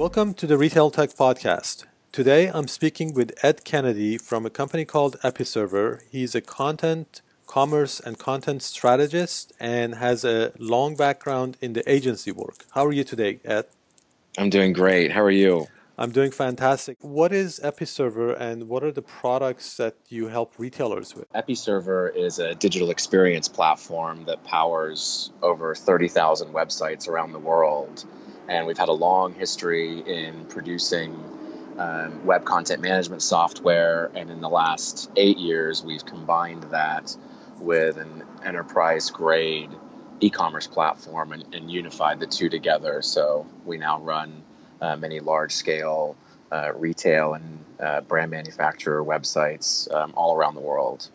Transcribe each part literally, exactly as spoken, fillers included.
Welcome to the Retail Tech Podcast. Today I'm speaking with Ed Kennedy from a company called Episerver. He's a content, commerce, and content strategist and has a long background in the agency work. How are you today, Ed? I'm doing great. How are you? I'm doing fantastic. What is Episerver and what are the products that you help retailers with? Episerver is a digital experience platform that powers over thirty thousand websites around the world. And we've had a long history in producing um, web content management software. And in the last eight years, we've combined that with an enterprise grade e commerce platform and, and unified the two together. So we now run uh, many large scale uh, retail and uh, brand manufacturer websites um, all around the world.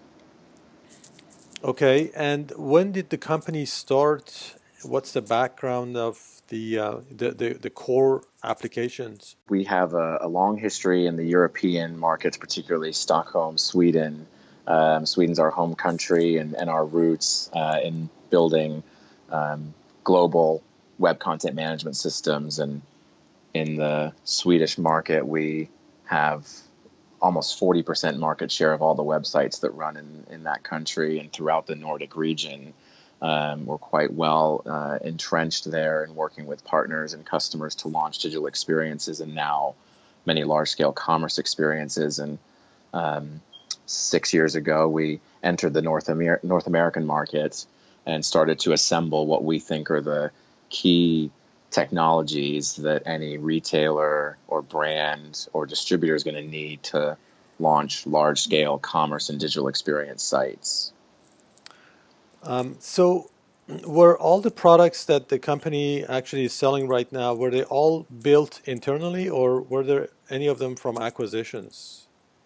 Okay, and when did the company start? What's the background of the uh, the, the the core applications? We have a, a long history in the European markets, particularly Stockholm, Sweden. Um, Sweden's our home country, and, and our roots uh, in building um, global web content management systems. And in the Swedish market, we have almost forty percent market share of all the websites that run in, in that country and throughout the Nordic region. Um, we're quite well uh, entrenched there and working with partners and customers to launch digital experiences and now many large-scale commerce experiences. And um, six years ago, we entered the North, Amer- North American market and started to assemble what we think are the key technologies that any retailer or brand or distributor is going to need to launch large-scale commerce and digital experience sites. Um, so, were all the products that the company actually is selling right now, were they all built internally or were there any of them from acquisitions?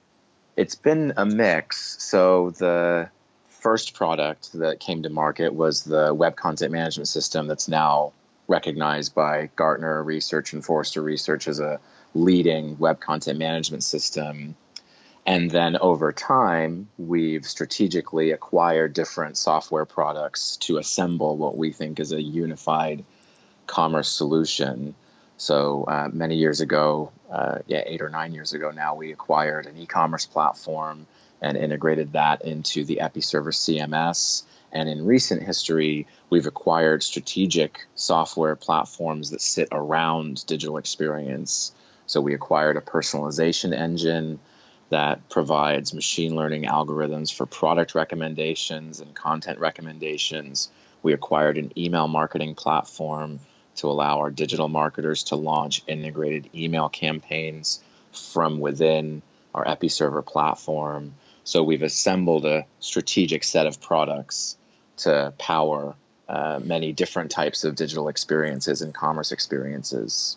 It's been a mix. So the first product that came to market was the web content management system that's now recognized by Gartner Research and Forrester Research as a leading web content management system. And then over time, we've strategically acquired different software products to assemble what we think is a unified commerce solution. So uh, many years ago, uh, yeah, eight or nine years ago now, we acquired an e-commerce platform and integrated that into the Episerver C M S. And in recent history, we've acquired strategic software platforms that sit around digital experience. So we acquired a personalization engine that provides machine learning algorithms for product recommendations and content recommendations. We acquired an email marketing platform to allow our digital marketers to launch integrated email campaigns from within our Episerver platform. So we've assembled a strategic set of products to power uh, many different types of digital experiences and commerce experiences.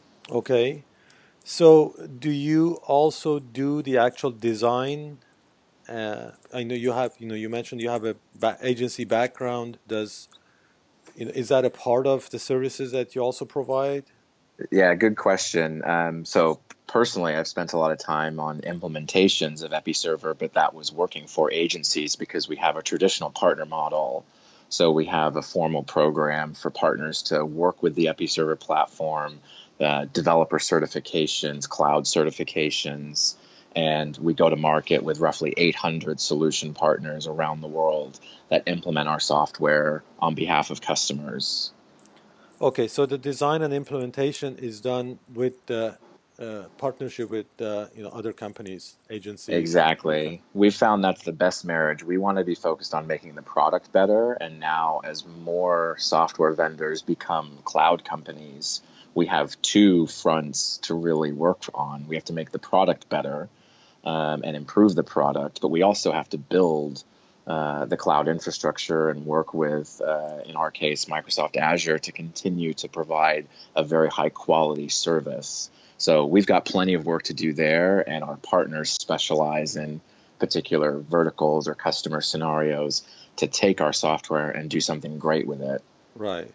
Okay. So, do you also do the actual design? Uh, I know you have, you know, you mentioned you have a ba- agency background. Does, you know, is that a part of the services that you also provide? Yeah, good question. Um, so personally, I've spent a lot of time on implementations of Episerver, but that was working for agencies because we have a traditional partner model. So we have a formal program for partners to work with the Episerver platform, uh, developer certifications, cloud certifications, and we go to market with roughly eight hundred solution partners around the world that implement our software on behalf of customers. Okay, so the design and implementation is done with the uh, partnership with uh, you know other companies, agencies, and okay. Exactly. We've found that's the best marriage. We want to be focused on making the product better. And now, as more software vendors become cloud companies, we have two fronts to really work on. We have to make the product better um, and improve the product, but we also have to build uh, the cloud infrastructure and work with, uh, in our case, Microsoft Azure to continue to provide a very high quality service. So we've got plenty of work to do there, and our partners specialize in particular verticals or customer scenarios to take our software and do something great with it. Right.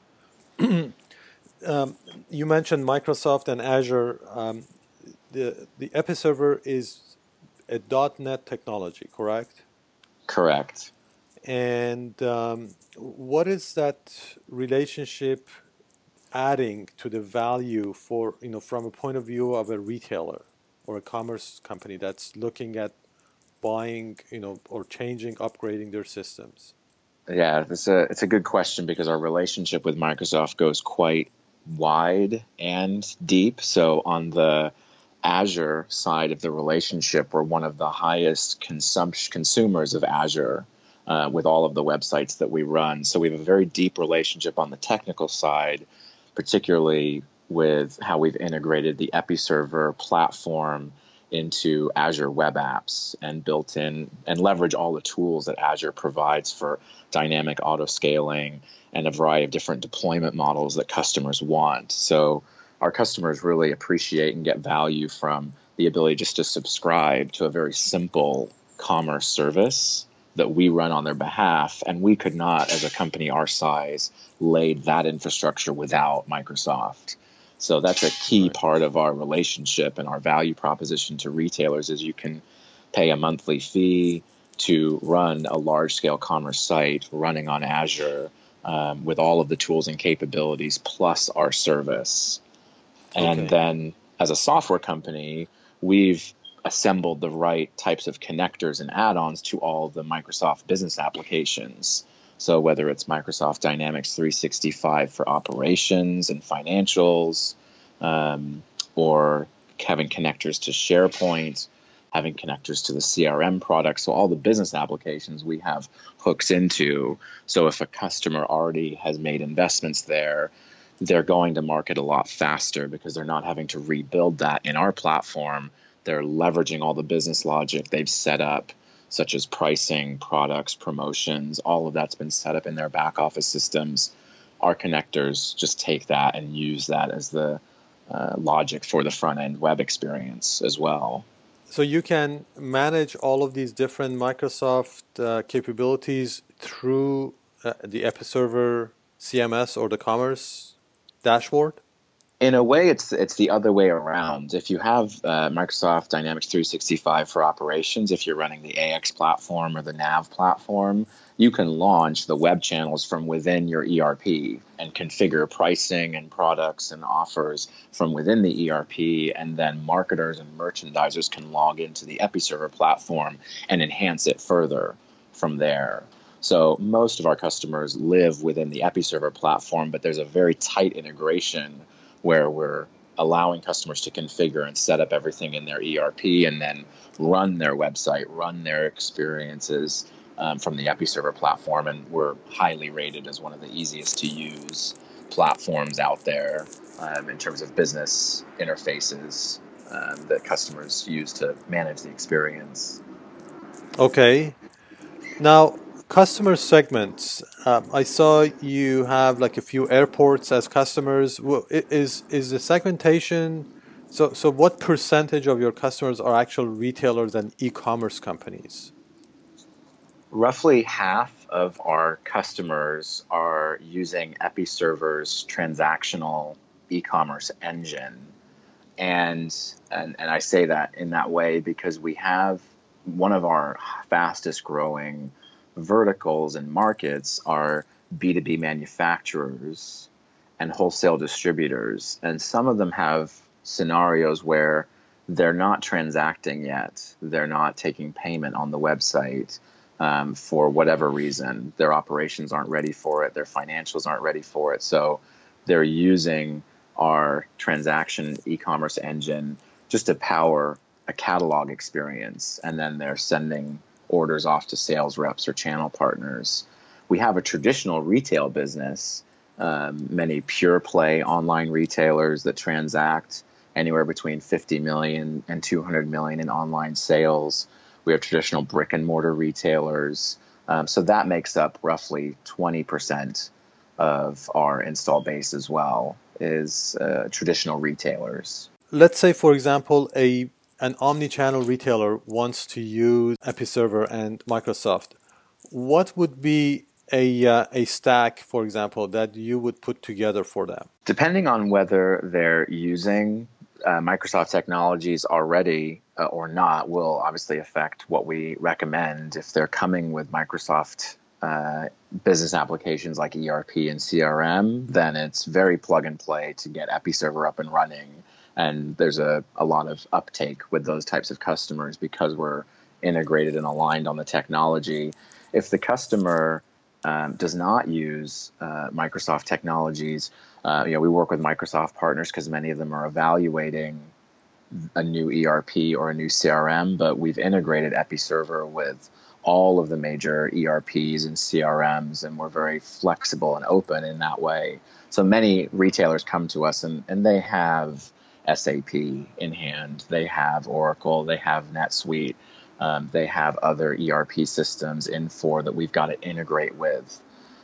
Um, you mentioned Microsoft and Azure. Um, the the Episerver is a .NET technology, correct? Correct. And um, what is that relationship? adding to the value for, you know, from a point of view of a retailer or a commerce company that's looking at buying, you know, or changing, upgrading their systems? Yeah, it's a it's a good question because our relationship with Microsoft goes quite wide and deep. So on the Azure side of the relationship, we're one of the highest consumption consumers of Azure uh, with all of the websites that we run. So we have a very deep relationship on the technical side, particularly with how we've integrated the Episerver platform into Azure Web Apps and built in and leverage all the tools that Azure provides for dynamic auto scaling and a variety of different deployment models that customers want. So our customers really appreciate and get value from the ability just to subscribe to a very simple commerce service that we run on their behalf. And we could not, as a company our size, lay that infrastructure without Microsoft. So that's a key Right. part of our relationship and our value proposition to retailers is you can pay a monthly fee to run a large-scale commerce site running on Azure um, with all of the tools and capabilities plus our service. And Okay. then as a software company, we've assembled the right types of connectors and add-ons to all the Microsoft business applications. So whether it's Microsoft Dynamics three sixty-five for operations and financials, um, or having connectors to SharePoint, having connectors to the C R M products. So all the business applications we have hooks into. So if a customer already has made investments there, they're going to market a lot faster because they're not having to rebuild that in our platform. They're leveraging all the business logic they've set up, such as pricing, products, promotions. All of that's been set up in their back office systems. Our connectors just take that and use that as the uh, logic for the front end web experience as well. So you can manage all of these different Microsoft uh, capabilities through uh, the Episerver C M S or the Commerce dashboard? In a way, it's it's the other way around. If you have uh, Microsoft Dynamics three sixty-five for operations, if you're running the A X platform or the Nav platform, you can launch the web channels from within your E R P and configure pricing and products and offers from within the E R P, and then marketers and merchandisers can log into the Episerver platform and enhance it further from there. So most of our customers live within the Episerver platform, but there's a very tight integration where we're allowing customers to configure and set up everything in their E R P and then run their website, run their experiences um, from the Episerver platform. And we're highly rated as one of the easiest to use platforms out there um, in terms of business interfaces um, that customers use to manage the experience. Okay. Now, customer segments. Um, I saw you have like a few airports as customers. Well, i- Is is the segmentation? So so what percentage of your customers are actual retailers and e-commerce companies? Roughly half of our customers are using Episerver's transactional e-commerce engine. And, and and I say that in that way because we have one of our fastest growing verticals and markets are B two B manufacturers and wholesale distributors. And some of them have scenarios where they're not transacting yet. They're not taking payment on the website um, for whatever reason. Their operations aren't ready for it. Their financials aren't ready for it. So they're using our transaction e-commerce engine just to power a catalog experience. And then they're sending orders off to sales reps or channel partners. We have a traditional retail business, um, many pure play online retailers that transact anywhere between fifty million and two hundred million in online sales. We have traditional brick and mortar retailers. Um, so that makes up roughly twenty percent of our install base as well, is uh, traditional retailers. Let's say, for example, a an omni-channel retailer wants to use Episerver and Microsoft. What would be a uh, a stack, for example, that you would put together for them? Depending on whether they're using uh, Microsoft technologies already uh, or not, will obviously affect what we recommend. If they're coming with Microsoft uh, business applications like E R P and C R M, then it's very plug and play to get Episerver up and running. And there's a, a lot of uptake with those types of customers because we're integrated and aligned on the technology. If the customer um, does not use uh, Microsoft technologies, uh, you know, we work with Microsoft partners because many of them are evaluating a new E R P or a new C R M, but we've integrated Episerver with all of the major E R Ps and C R Ms, and we're very flexible and open in that way. So many retailers come to us and, and they have S A P in hand, they have Oracle, they have NetSuite, um, they have other E R P systems in for that we've got to integrate with.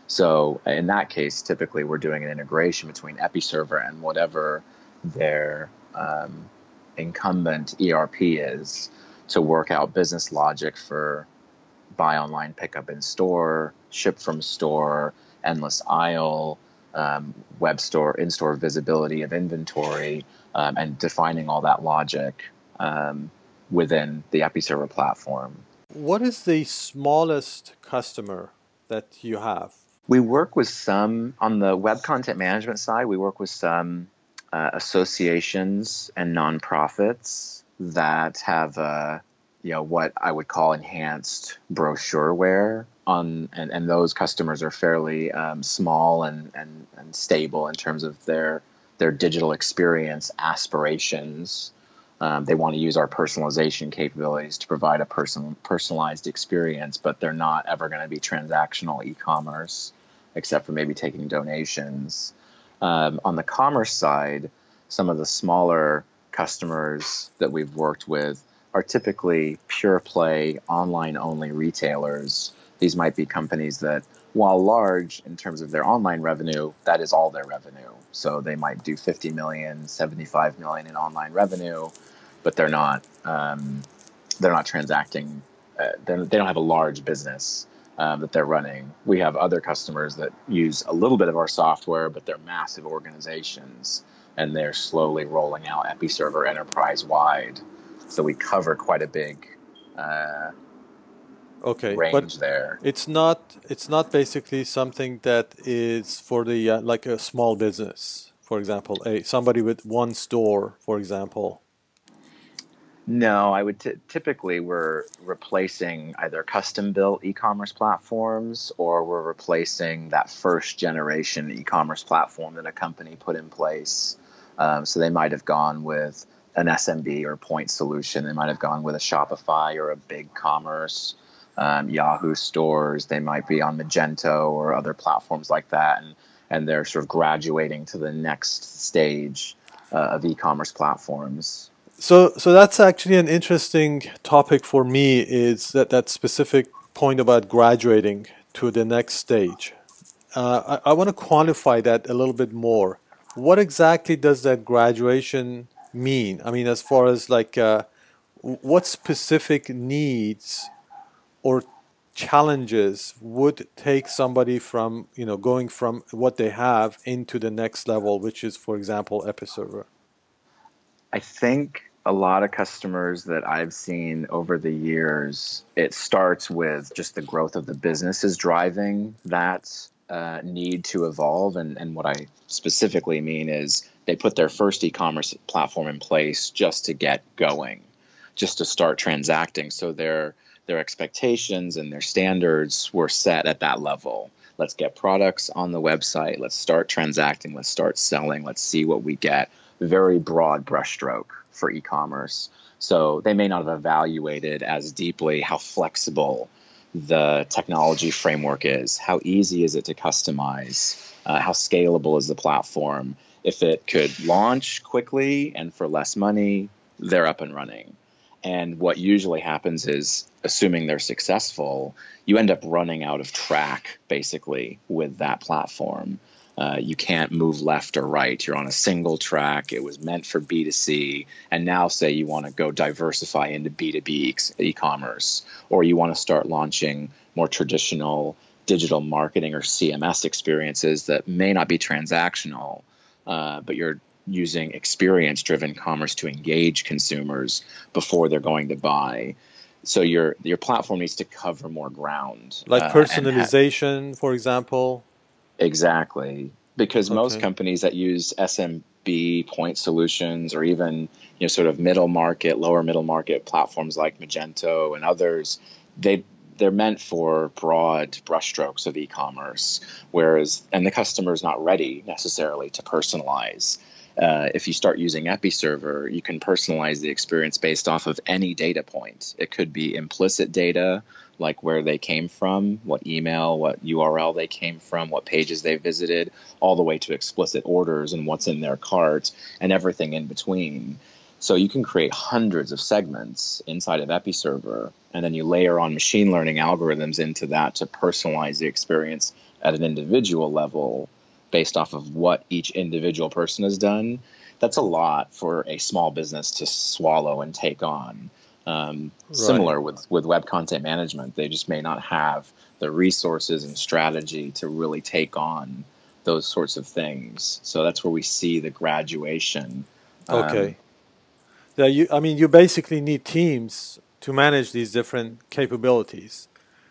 So in that case, typically we're doing an integration between Episerver and whatever their um, incumbent E R P is to work out business logic for buy online, pick up in store, ship from store, endless aisle, um, web store, in-store visibility of inventory, um, and defining all that logic um, within the Episerver platform. What is the smallest customer that you have? We work with some, on the web content management side, we work with some uh, associations and nonprofits that have uh, you know, what I would call enhanced brochureware on, and, and those customers are fairly um, small and, and, and stable in terms of their their digital experience aspirations. Um, they want to use our personalization capabilities to provide a person personalized experience, but they're not ever going to be transactional e-commerce, except for maybe taking donations. Um, on the commerce side, some of the smaller customers that we've worked with are typically pure play, online only retailers. These might be companies that, while large in terms of their online revenue, that is all their revenue. So they might do fifty million, seventy-five million in online revenue, but they're not um, they're not transacting. Uh, they're, they don't have a large business um, that they're running. We have other customers that use a little bit of our software, but they're massive organizations, and they're slowly rolling out Episerver enterprise-wide. So we cover quite a big uh, okay, range but there. It's not it's not basically something that is for the uh, like a small business, for example, a somebody with one store, for example. No, I would t- typically we're replacing either custom-built e-commerce platforms, or we're replacing that first generation e-commerce platform that a company put in place. Um, so they might have gone with an S M B or point solution. They might have gone with a Shopify or a BigCommerce, um, Yahoo stores. They might be on Magento or other platforms like that, and and they're sort of graduating to the next stage uh, of e-commerce platforms. So so that's actually an interesting topic for me, is that that specific point about graduating to the next stage. Uh, I, I want to quantify that a little bit more. What exactly does that graduation mean? I mean, as far as like uh, what specific needs or challenges would take somebody from, you know, going from what they have into the next level, which is, for example, Episerver? I think a lot of customers that I've seen over the years, it starts with just the growth of the business is driving that uh, need to evolve. And, and what I specifically mean is they put their first e-commerce platform in place just to get going, just to start transacting. So their their expectations and their standards were set at that level. Let's get products on the website. Let's start transacting. Let's start selling. Let's see what we get. Very broad brushstroke for e-commerce. So they may not have evaluated as deeply how flexible the technology framework is, how easy is it to customize, uh, how scalable is the platform. If it could launch quickly and for less money, they're up and running. And what usually happens is, assuming they're successful, you end up running out of track, basically, with that platform. Uh, you can't move left or right. You're on a single track. It was meant for B two C. And now say you want to go diversify into B two B e-commerce, or you want to start launching more traditional digital marketing or C M S experiences that may not be transactional, uh, but you're using experience-driven commerce to engage consumers before they're going to buy. So your your platform needs to cover more ground Like uh, and ha- personalization, for example. exactly, because most Okay. companies that use S M B point solutions or even you know sort of middle market, lower middle market platforms like Magento and others, they they're meant for broad brushstrokes of e-commerce, whereas and the customer is not ready necessarily to personalize. Uh, if you start using Episerver, you can personalize the experience based off of any data point. It could be implicit data, like where they came from, what email, what U R L they came from, what pages they visited, all the way to explicit orders and what's in their cart and everything in between. So you can create hundreds of segments inside of Episerver, and then you layer on machine learning algorithms into that to personalize the experience at an individual level based off of what each individual person has done. That's a lot for a small business to swallow and take on. Um, Right. similar with, with web content management, they just may not have the resources and strategy to really take on those sorts of things. So that's where we see the graduation. Um, Okay. Yeah, you, I mean, you basically need teams to manage these different capabilities.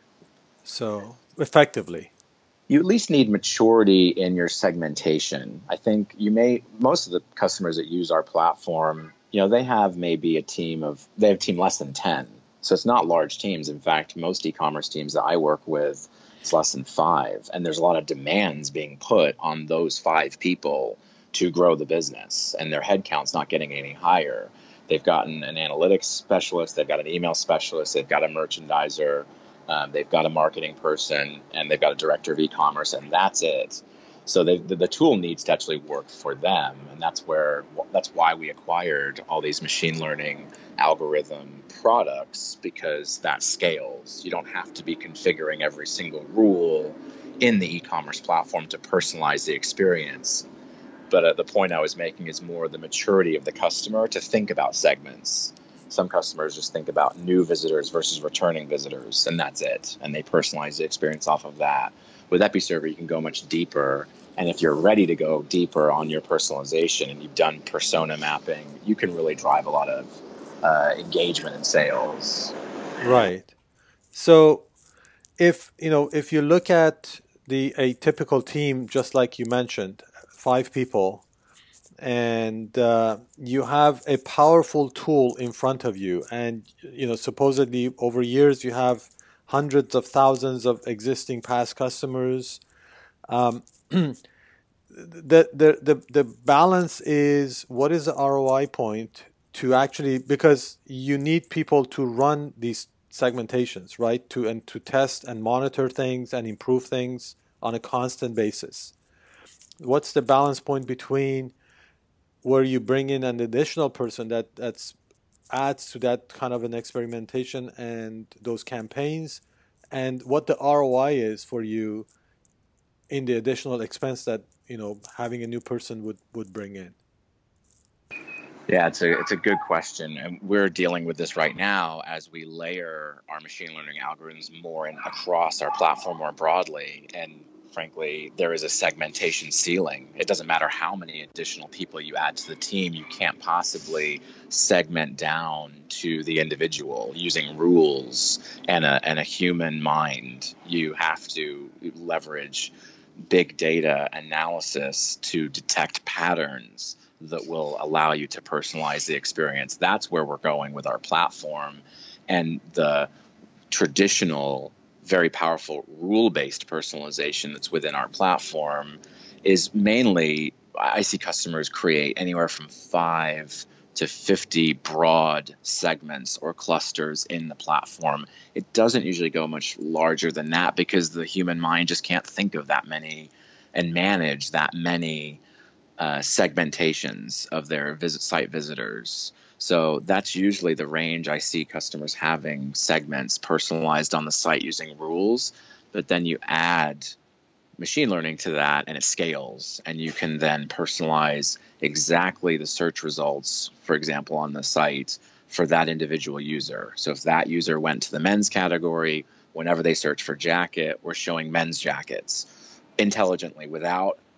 So effectively. you at least need maturity in your segmentation. I think you may most of the customers that use our platform, you know, they have maybe a team of they have a team less than ten. So it's not large teams. In fact, most e-commerce teams that I work with, it's less than five. And there's a lot of demands being put on those five people to grow the business. And their headcount's not getting any higher. They've gotten an analytics specialist, they've got an email specialist, they've got a merchandiser, um, they've got a marketing person, and they've got a director of e-commerce, and that's it. So they, the, the tool needs to actually work for them, and that's where that's why we acquired all these machine learning algorithm products, because that scales. You don't have to be configuring every single rule in the e-commerce platform to personalize the experience. But uh, the point I was making is more the maturity of the customer to think about segments. Some customers just think about new visitors versus returning visitors, and that's it. And they personalize the experience off of that. With Episerver, you can go much deeper. And if you're ready to go deeper on your personalization and you've done persona mapping, you can really drive a lot of uh, engagement and sales. Right. So if, you know, if you look at the a typical team, just like you mentioned, five people, and uh, you have a powerful tool in front of you, and you know supposedly over years you have hundreds of thousands of existing past customers. um, the, the the the balance is, what is the R O I point to actually, because you need people to run these segmentations, right, to and to test and monitor things and improve things on a constant basis. What's the balance point between where you bring in an additional person that that's adds to that kind of an experimentation and those campaigns, and what the R O I is for you in the additional expense that you know having a new person would would bring in? Yeah, it's a it's a good question, and we're dealing with this right now as we layer our machine learning algorithms more and across our platform more broadly. And frankly, there is a segmentation ceiling. It doesn't matter how many additional people you add to the team, you can't possibly segment down to the individual using rules and a and a human mind. You have to leverage big data analysis to detect patterns that will allow you to personalize the experience. That's where we're going with our platform. And the traditional, very powerful rule-based personalization that's within our platform is mainly, I see customers create anywhere from five to fifty broad segments or clusters in the platform. It doesn't usually go much larger than that because the human mind just can't think of that many and manage that many uh, segmentations of their visit site visitors. So that's usually the range I see customers having segments personalized on the site using rules, but then you add machine learning to that and it scales, and you can then personalize exactly the search results, for example, on the site for that individual user. So if that user went to the men's category, whenever they search for jacket, we're showing men's jackets intelligently without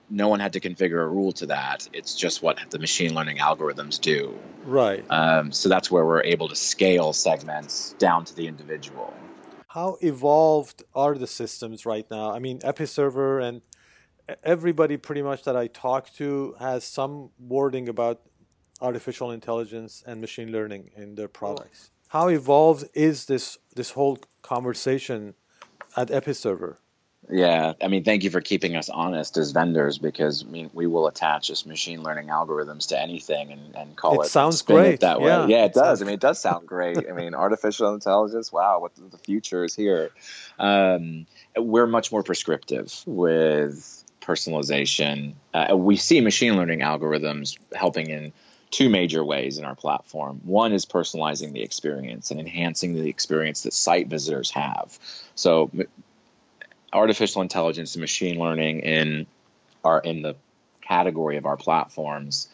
no one had to configure a rule to that. It's just what the machine learning algorithms do. Right. Um, so that's where we're able to scale segments down to the individual. How evolved are the systems right now? I mean, Episerver and e- everybody pretty much that I talk to has some wording about artificial intelligence and machine learning in their products. How evolved is this this whole conversation at Episerver? Yeah, I mean, thank you for keeping us honest as vendors, because I mean, we will attach just machine learning algorithms to anything and, and call It it and sounds spin it great. that way. Yeah, Yeah, it it does. sounds I mean, it does sound great. I mean, artificial intelligence, wow, what the, the future is here. Um, we're much more prescriptive with personalization. Uh, we see machine learning algorithms helping in two major ways in our platform. One is personalizing the experience and enhancing the experience that site visitors have. So artificial intelligence and machine learning in are in the category of our platforms.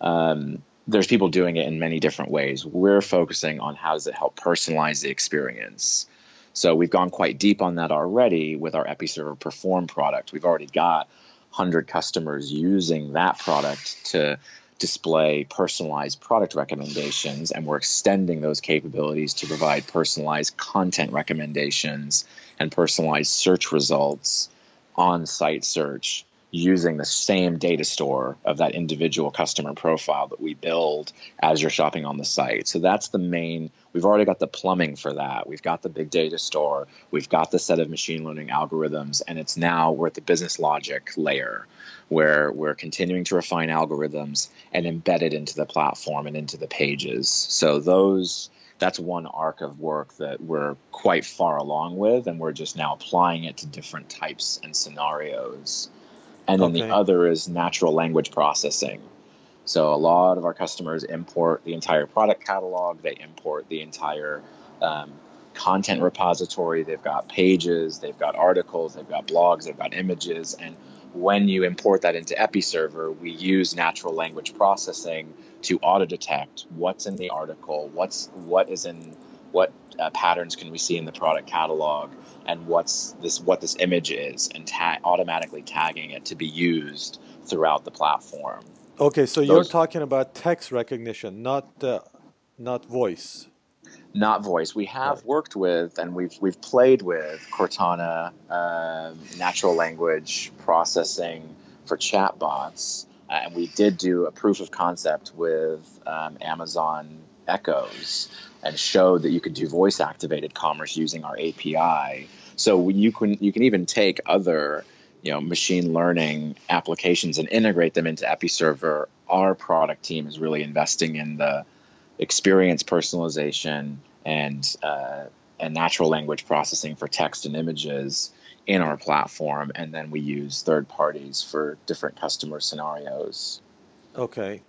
Um, there's people doing it in many different ways. We're focusing on how does it help personalize the experience. So we've gone quite deep on that already with our Episerver Perform product. We've already got one hundred customers using that product to display personalized product recommendations, and we're extending those capabilities to provide personalized content recommendations and personalized search results on site search using the same data store of that individual customer profile that we build as you're shopping on the site. So that's the main, we've already got the plumbing for that. We've got the big data store, we've got the set of machine learning algorithms, and it's now we're at the business logic layer where we're continuing to refine algorithms and embed it into the platform and into the pages. So those that's one arc of work that we're quite far along with, and we're just now applying it to different types and scenarios. And then the okay. other is natural language processing. So a lot of our customers import the entire product catalog. They import the entire um, content repository. They've got pages, they've got articles, they've got blogs, they've got images. And when you import that into Episerver, we use natural language processing to auto detect what's in the article, what's what is in what uh, patterns can we see in the product catalog, and what's this what this image is, and ta- automatically tagging it to be used throughout the platform. Okay, so you're Those talking about text recognition, not uh, not voice. not voice. We have Right. worked with and we've we've played with Cortana um, natural language processing for chatbots, uh, and we did do a proof of concept with um, Amazon Echoes and showed that you could do voice activated commerce using our A P I. So you can you can even take other you know machine learning applications and integrate them into Episerver. Our product team is really investing in the experience personalization and uh, and natural language processing for text and images in our platform, and then we use third parties for different customer scenarios. Okay.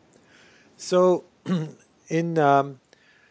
So in um,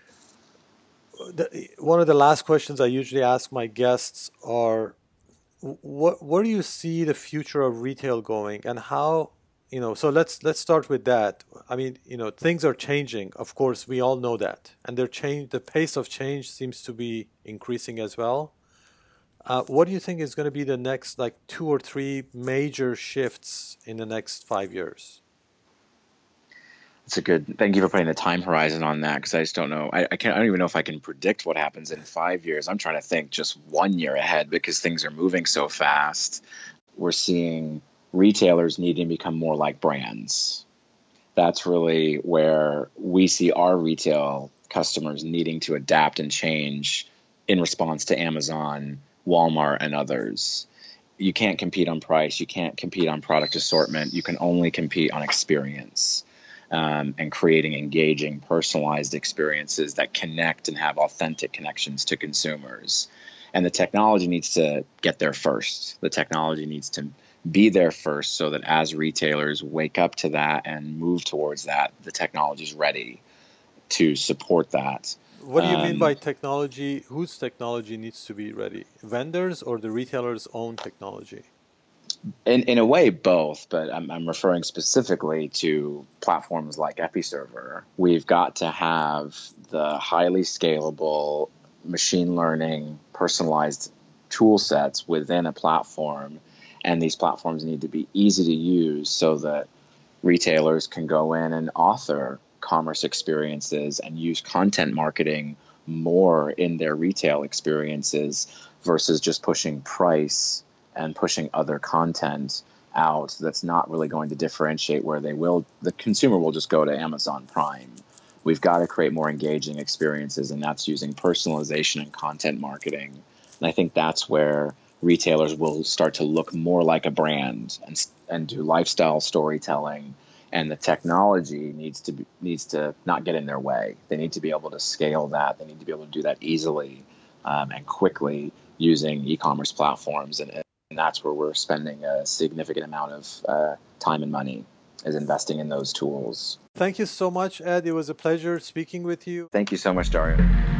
the, one of the last questions I usually ask my guests are, what where do you see the future of retail going, and how, you know, so let's let's start with that. I mean, you know, things are changing. Of course, we all know that. And they're change the pace of change seems to be increasing as well. Uh, what do you think is going to be the next like two or three major shifts in the next five years? It's a good. Thank you for putting the time horizon on that, because I just don't know. I, I can't. I don't even know if I can predict what happens in five years. I'm trying to think just one year ahead because things are moving so fast. We're seeing retailers needing to become more like brands. That's really where we see our retail customers needing to adapt and change in response to Amazon, Walmart, and others. You can't compete on price. You can't compete on product assortment. You can only compete on experience, um, and creating engaging, personalized experiences that connect and have authentic connections to consumers. And the technology needs to get there first. The technology needs to be there first so that as retailers wake up to that and move towards that, the technology is ready to support that. What do you mean by Um, technology? Whose technology needs to be ready? Vendors or the retailer's own technology? in, in a way, both, but I'm, I'm referring specifically to platforms like Episerver. We've got to have the highly scalable machine learning personalized tool sets within a platform, And these platforms need to be easy to use so that retailers can go in and author commerce experiences and use content marketing more in their retail experiences versus just pushing price and pushing other content out that's not really going to differentiate, where they will, the consumer will just go to Amazon Prime. We've got to create more engaging experiences, and that's using personalization and content marketing. And I think that's where retailers will start to look more like a brand and and do lifestyle storytelling. And the technology needs to be, needs to not get in their way. They need to be able to scale that. They need to be able to do that easily um, and quickly using e-commerce platforms. And, and that's where we're spending a significant amount of uh, time and money, is investing in those tools. Thank you so much, Ed. It was a pleasure speaking with you. Thank you so much, Dario.